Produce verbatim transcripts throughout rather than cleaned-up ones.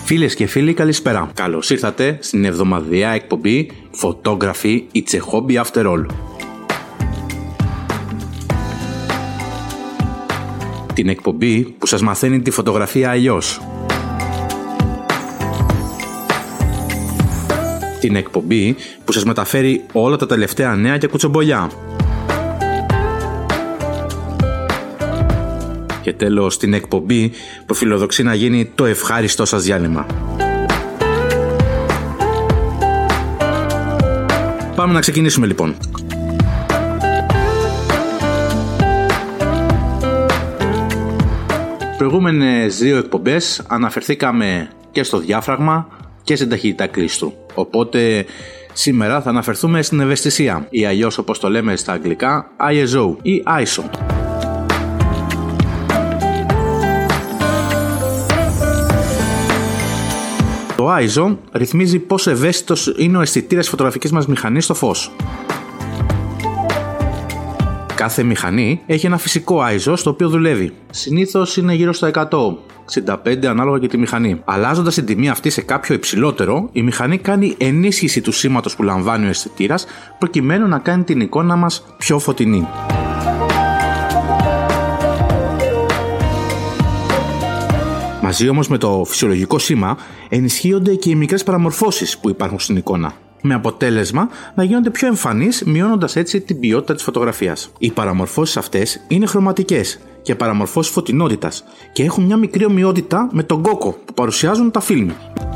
Φίλες και φίλοι, καλησπέρα. Καλώς ήρθατε στην εβδομαδιαία εκπομπή Photography It's a Hobby After All. Την εκπομπή που σας μαθαίνει τη φωτογραφία αλλιώς. Την εκπομπή που σας μεταφέρει όλα τα τελευταία νέα και κουτσομπολιά. Και τέλος, την εκπομπή που φιλοδοξεί να γίνει το ευχάριστό σας διάλειμμα. Πάμε να ξεκινήσουμε λοιπόν. Προηγούμενες δύο εκπομπές αναφερθήκαμε και στο διάφραγμα και στην ταχύτητα κλείστρου. Οπότε σήμερα θα αναφερθούμε στην ευαισθησία ή αλλιώς, όπως το λέμε στα αγγλικά, άι ες ο ή άι ες ο. Το άι ες ο ρυθμίζει πόσο ευαίσθητος είναι ο αισθητήρας της φωτογραφικής μας μηχανής στο φως. Κάθε μηχανή έχει ένα φυσικό άι ες ο στο οποίο δουλεύει. Συνήθως είναι γύρω στα εκατό, εξήντα πέντε ανάλογα και τη μηχανή. Αλλάζοντας την τιμή αυτή σε κάποιο υψηλότερο, η μηχανή κάνει ενίσχυση του σήματος που λαμβάνει ο αισθητήρας προκειμένου να κάνει την εικόνα μας πιο φωτεινή. Μαζί όμως με το φυσιολογικό σήμα ενισχύονται και οι μικρές παραμορφώσεις που υπάρχουν στην εικόνα, με αποτέλεσμα να γίνονται πιο εμφανείς, μειώνοντας έτσι την ποιότητα της φωτογραφίας. Οι παραμορφώσεις αυτές είναι χρωματικές και παραμορφώσεις φωτεινότητας και έχουν μια μικρή ομοιότητα με τον κόκο που παρουσιάζουν τα φιλμ.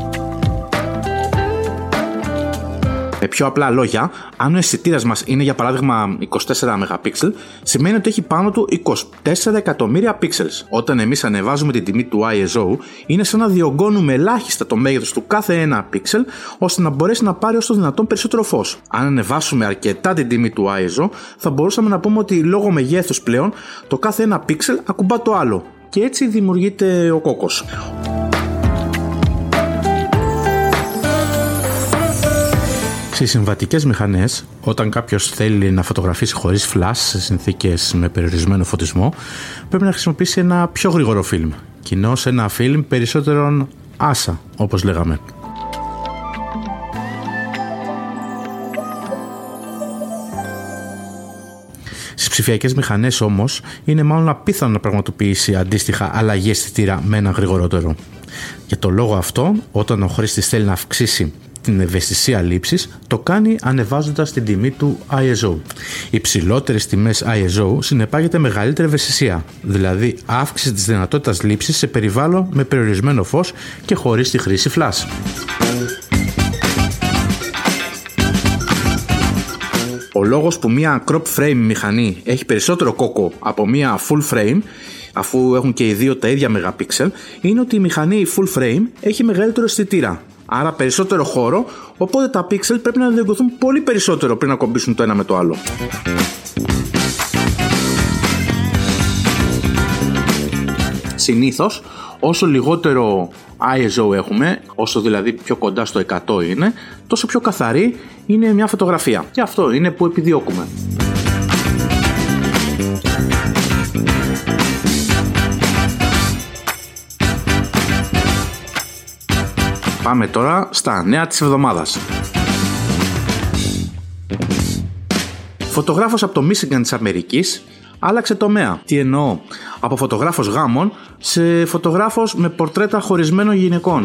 Με πιο απλά λόγια, αν ο αισθητήρας μας είναι για παράδειγμα είκοσι τέσσερα μεγαπίξελ, σημαίνει ότι έχει πάνω του είκοσι τέσσερα εκατομμύρια πίξελς. Όταν εμείς ανεβάζουμε την τιμή του άι ες ο, είναι σαν να διωγγώνουμε ελάχιστα το μέγεθος του κάθε ένα πίξελ, ώστε να μπορέσει να πάρει όσο δυνατόν περισσότερο φως. Αν ανεβάσουμε αρκετά την τιμή του άι ες ο, θα μπορούσαμε να πούμε ότι λόγω μεγέθους πλέον το κάθε ένα πίξελ ακουμπά το άλλο και έτσι δημιουργείται ο κόκκος. Στις συμβατικές μηχανές, όταν κάποιος θέλει να φωτογραφίσει χωρίς φλας σε συνθήκες με περιορισμένο φωτισμό, πρέπει να χρησιμοποιήσει ένα πιο γρήγορο φιλμ, κοινώς ένα φιλμ περισσότερον άσα, όπως λέγαμε. Στις ψηφιακές μηχανές όμως, είναι μάλλον απίθανο να πραγματοποιήσει αντίστοιχα αλλαγή αισθητήρα με ένα γρηγορότερο. Για το λόγο αυτό, όταν ο χρήστης θέλει να αυξήσει την ευαισθησία λήψης, το κάνει ανεβάζοντας την τιμή του άι ες ο. Οι ψηλότερες τιμές άι ες ο συνεπάγεται μεγαλύτερη ευαισθησία, δηλαδή αύξηση της δυνατότητας λήψης σε περιβάλλον με περιορισμένο φως και χωρίς τη χρήση φλας. Ο λόγος που μια crop frame μηχανή έχει περισσότερο κόκκο από μια full frame, αφού έχουν και οι δύο τα ίδια μεγαπίξελ, είναι ότι η μηχανή full frame έχει μεγαλύτερο αισθητήρα, άρα περισσότερο χώρο, οπότε τα πίξελ πρέπει να διωγγωθούν πολύ περισσότερο πριν να κομπήσουν το ένα με το άλλο. Συνήθως, όσο λιγότερο άι ες ο έχουμε, όσο δηλαδή πιο κοντά στο εκατό είναι, τόσο πιο καθαρή είναι μια φωτογραφία. Και αυτό είναι που επιδιώκουμε. Πάμε τώρα στα νέα της εβδομάδας. Φωτογράφος από το Μίσιγκαν της Αμερικής άλλαξε τομέα. Τι εννοώ? Από φωτογράφος γάμων σε φωτογράφος με πορτρέτα χωρισμένων γυναικών.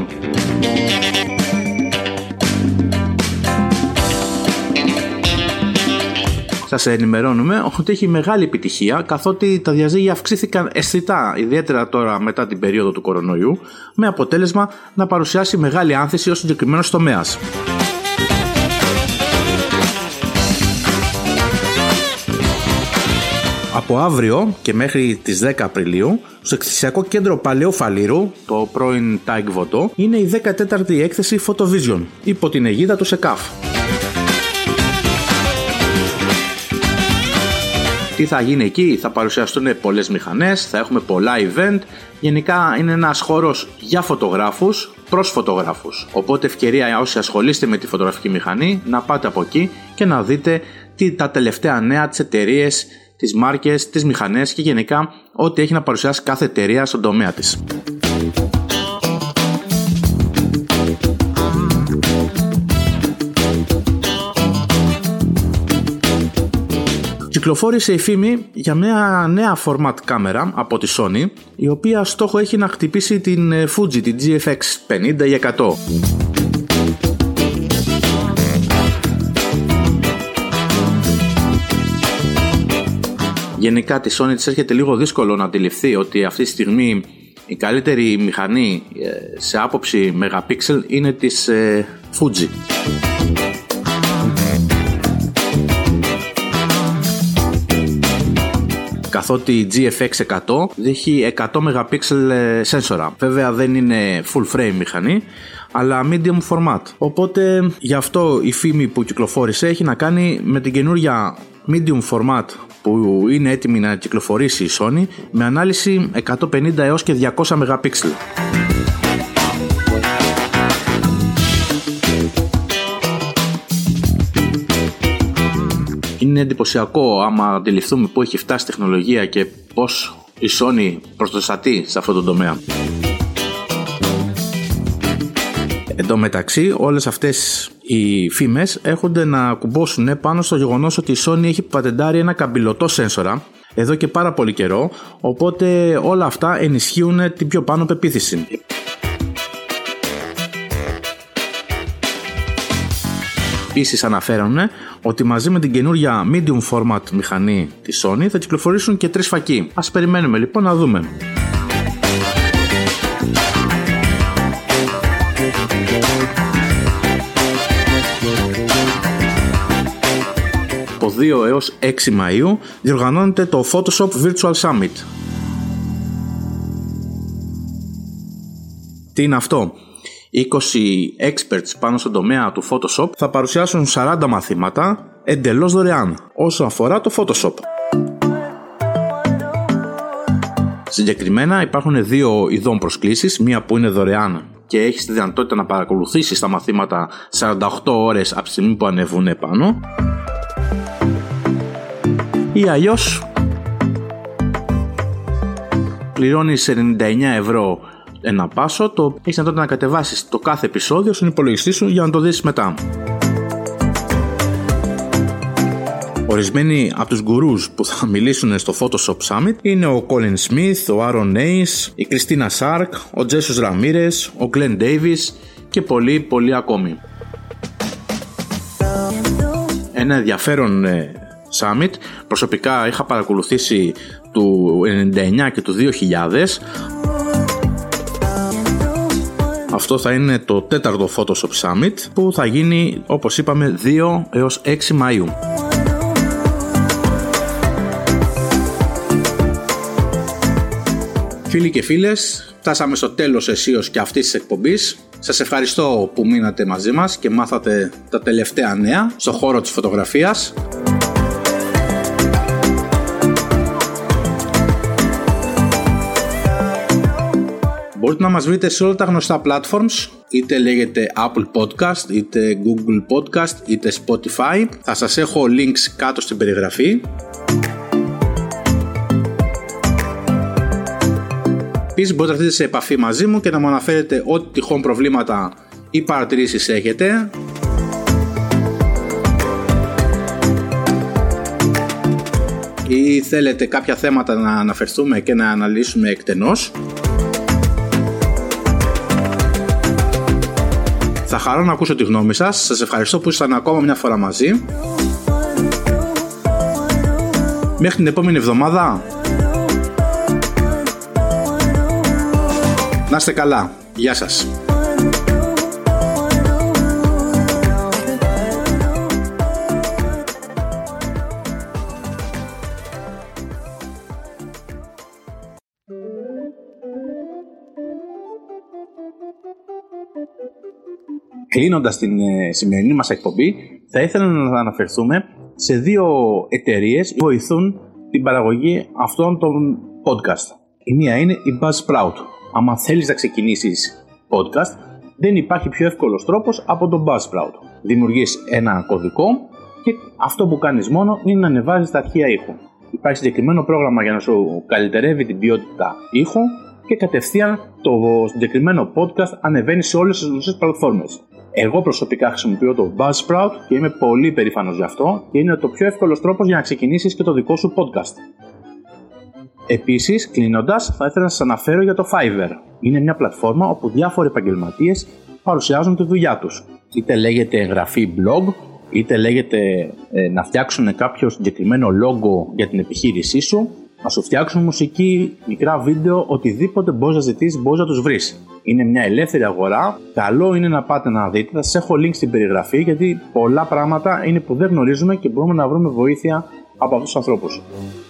Σας ενημερώνουμε ότι έχει μεγάλη επιτυχία, καθότι τα διαζύγια αυξήθηκαν αισθητά, ιδιαίτερα τώρα μετά την περίοδο του κορονοϊού, με αποτέλεσμα να παρουσιάσει μεγάλη άνθηση ως συγκεκριμένος τομέας. Από αύριο και μέχρι τις δέκα Απριλίου, στο εκθεσιακό κέντρο Παλαιού Φαλήρου, το πρώην Τάγκ Βοτό, είναι η δέκατη έκθεση Photovision, υπό την αιγίδα του ΣΕΚΑΦ. Τι θα γίνει εκεί? Θα παρουσιαστούν πολλές μηχανές, θα έχουμε πολλά event. Γενικά είναι ένας χώρος για φωτογράφους προς φωτογράφους. Οπότε ευκαιρία όσοι ασχολείστε με τη φωτογραφική μηχανή να πάτε από εκεί και να δείτε τι, τα τελευταία νέα, τις εταιρείες, τις μάρκες, τις μηχανές και γενικά ό,τι έχει να παρουσιάσει κάθε εταιρεία στον τομέα της. Κυκλοφόρησε η φήμη για μια νέα format κάμερα από τη Sony, η οποία στόχο έχει να χτυπήσει την Fuji, την τζι εφ εξ πενήντα ή εκατό. Γενικά τη Sony της έρχεται λίγο δύσκολο να αντιληφθεί ότι αυτή τη στιγμή η καλύτερη μηχανή σε άποψη μεγαπίξελ είναι της Fuji. Καθότι η τζι εφ εξ εκατό έχει εκατό μεγαπίξελ σένσορα. Βέβαια δεν είναι full frame μηχανή, αλλά medium format. Οπότε γι' αυτό η φήμη που κυκλοφόρησε έχει να κάνει με την καινούρια medium format που είναι έτοιμη να κυκλοφορήσει η Sony με ανάλυση εκατόν πενήντα έως και διακόσια μεγαπίξελ. Είναι εντυπωσιακό άμα αντιληφθούμε πού έχει φτάσει η τεχνολογία και πώς η Sony προστατεί σε αυτό το τομέα. Εν τω μεταξύ, όλες αυτές οι φήμες έρχονται να κουμπώσουν πάνω στο γεγονός ότι η Sony έχει πατεντάρει ένα καμπυλωτό σένσορα εδώ και πάρα πολύ καιρό, οπότε όλα αυτά ενισχύουν την πιο πάνω πεποίθηση. Επίσης αναφέρουν ότι μαζί με την καινούρια medium format μηχανή της Sony θα κυκλοφορήσουν και τρεις φακοί. Ας περιμένουμε λοιπόν να δούμε. Από δύο έως έξι Μαΐου διοργανώνεται το Photoshop Virtual Summit. Τι είναι αυτό? είκοσι experts πάνω στον τομέα του Photoshop θα παρουσιάσουν σαράντα μαθήματα εντελώς δωρεάν όσο αφορά το Photoshop. Συγκεκριμένα υπάρχουν δύο ειδών προσκλήσεις, μία που είναι δωρεάν και έχεις τη δυνατότητα να παρακολουθήσεις τα μαθήματα σαράντα οκτώ ώρες από τη στιγμή που ανεβούν επάνω, ή αλλιώς πληρώνεις ενενήντα εννέα ευρώ ένα πάσο, το έχεις δυνατότητα να κατεβάσεις το κάθε επεισόδιο στον υπολογιστή σου για να το δεις μετά. Ορισμένοι από τους γκουρούς που θα μιλήσουν στο Photoshop Summit είναι ο Colin Smith, ο Aaron Ace, η Christina Sark, ο Jesus Ramirez, ο Glenn Davis και πολλοί πολλοί ακόμη. Ένα ενδιαφέρον Summit, προσωπικά είχα παρακολουθήσει του ενενήντα εννέα και του δύο χιλιάδες. Αυτό θα είναι το τέταρτο Photoshop Summit που θα γίνει, όπως είπαμε, δύο έως έξι Μαΐου. Φίλοι και φίλες, φτάσαμε στο τέλος αισίως και αυτής της εκπομπής. Σας ευχαριστώ που μείνατε μαζί μας και μάθατε τα τελευταία νέα στον χώρο της φωτογραφίας. Μπορείτε να μας βρείτε σε όλα τα γνωστά platforms, είτε λέγεται Apple Podcast, είτε Google Podcast, είτε Spotify. Θα σας έχω links κάτω στην περιγραφή. Επίσης μπορείτε να έρθετε σε επαφή μαζί μου και να μου αναφέρετε ό,τι τυχόν προβλήματα ή παρατηρήσεις έχετε. Ή θέλετε κάποια θέματα να αναφερθούμε και να αναλύσουμε εκτενώς. Θα χαρώ να ακούσω τη γνώμη σας. Σας ευχαριστώ που ήσασταν ακόμα μια φορά μαζί. Μέχρι την επόμενη εβδομάδα. Να είστε καλά. Γεια σας. Κλείνοντας την ε, σημερινή μας εκπομπή, θα ήθελα να αναφερθούμε σε δύο εταιρείες που βοηθούν την παραγωγή αυτών των podcast. Η μία είναι η Buzzsprout. Αν θέλεις να ξεκινήσεις podcast, δεν υπάρχει πιο εύκολος τρόπος από το Buzzsprout. Δημιουργείς ένα κωδικό και αυτό που κάνεις μόνο είναι να ανεβάζεις τα αρχεία ήχου. Υπάρχει συγκεκριμένο πρόγραμμα για να σου καλυτερεύει την ποιότητα ήχου και κατευθείαν το συγκεκριμένο podcast ανεβαίνει σε όλες τις γνωστές πλατφόρμες. Εγώ προσωπικά χρησιμοποιώ το Buzzsprout και είμαι πολύ περήφανος γι' αυτό και είναι το πιο εύκολος τρόπος για να ξεκινήσεις και το δικό σου podcast. Επίσης, κλείνοντας, θα ήθελα να σας αναφέρω για το Fiverr. Είναι μια πλατφόρμα όπου διάφοροι επαγγελματίες παρουσιάζουν τη δουλειά τους. Είτε λέγεται εγγραφή blog, είτε λέγεται ε, να φτιάξουν κάποιο συγκεκριμένο logo για την επιχείρησή σου, να σου φτιάξουν μουσική, μικρά βίντεο, οτιδήποτε μπορείς να ζητήσεις, μπορείς να τους βρεις. Είναι μια ελεύθερη αγορά. Καλό είναι να πάτε να δείτε. Θα σας έχω link στην περιγραφή γιατί πολλά πράγματα είναι που δεν γνωρίζουμε και μπορούμε να βρούμε βοήθεια από αυτούς τους ανθρώπους.